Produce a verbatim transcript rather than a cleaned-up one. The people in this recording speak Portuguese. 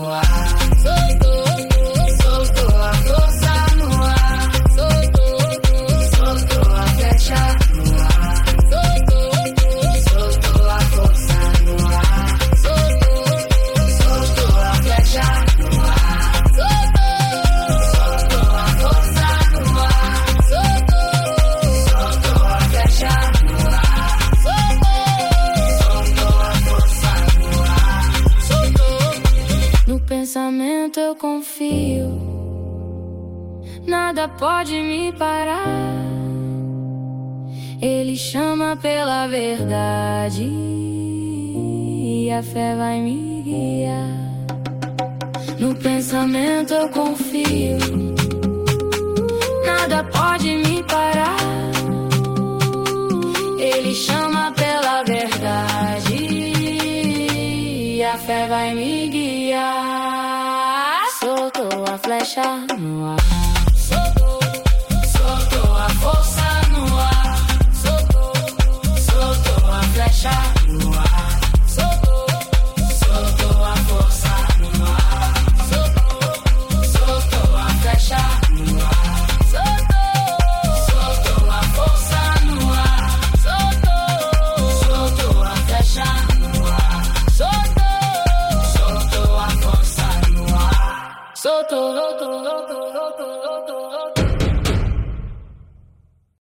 no ar. Soltou, soltou a força no ar. Soltou, soltou a flecha no ar. Soltou, soltou a força no ar. Soltou, soltou a flecha no ar. Soltou, soltou a força no ar. Soltou, soltou a flecha no ar. Soltou, soltou a força no ar. Soltou. No pensamento eu confio, nada pode me parar. Ele chama pela verdade e a fé vai me guiar. No pensamento eu confio, nada pode me parar. Ele chama pela verdade e a fé vai me guiar. Soltou a flecha no ar. Soltou, soltou a força no ar. Soltou, soltou a flecha no ar. Soltou, soltou a força no ar. Soltou, soltou a flecha no ar. Soltou, soltou a força no ar. Soltou, soltou a flecha no ar. Soltou, soltou a força no ar. Soltou, soltou, soltou, soltou, soltou.